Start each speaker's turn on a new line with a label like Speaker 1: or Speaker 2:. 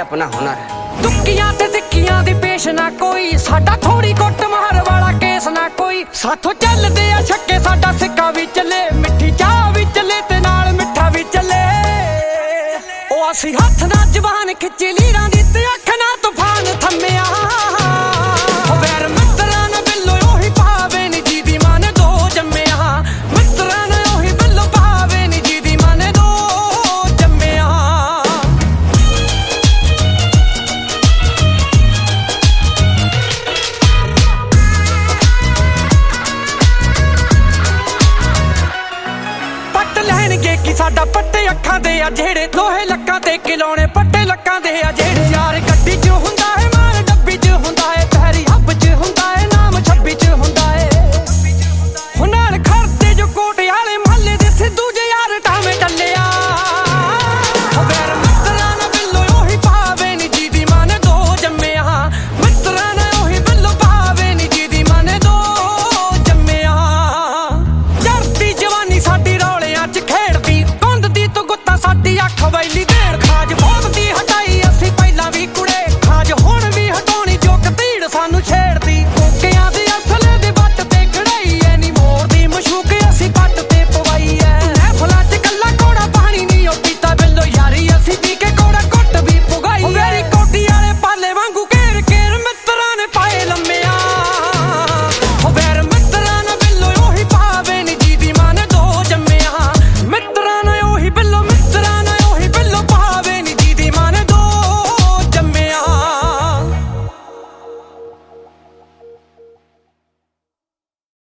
Speaker 1: अपना हुनर है।
Speaker 2: तुक्कियां ते तिक्कियां दी पेश ना कोई, साडा थोड़ी कुट मार वाला केस ना कोई। साथों चलदे आ छक्के, साडा सिक्का भी चले, मिठी चाह भी चले ते नाल मिठा भी चले। ओ असी हथ ना जवान खिच्ची लीरां दी ते अख ना तूफान थम्मिया। वैर मित्तरां ना बिल्लो ओही पावे नी जीदी माने दो जम्मिया। मित्तरां ना ओही बिल्लो पावे नी जीदी माने दो जम्मिया। पट लैणगे कि साडा पट्टे अखां दे आ जेड़े, लोहे लक्कां ते खिलौणे पट्टे लक्कां दे आ जेड़े। यार गड्डी च हुंदा है माल, डब्बी च हुंदा है पैरी, हब च हुंदा है नाम, 26 च हुंदा है। हुण नाल खरते जो कोटे आले महल्ले दे सिद्धू जे यार टामे टल्लिया। वैर मित्तरां ना बिल्लो ओही पावे नी जीदी माने दो जम्मिया। मित्तरां ना ओही बिल्लो पावे नी जीदी माने दो जम्मिया। चढ़दी जवानी साडी रौलियां च खेड़दी, धुंददी तू गुत्ता साडी अख वैली देड़। खाज बहुत दी हटाई असी पहिलां भी कुड़े, खाज हुण भी हटाउणी जो कतीड़ सानू छे।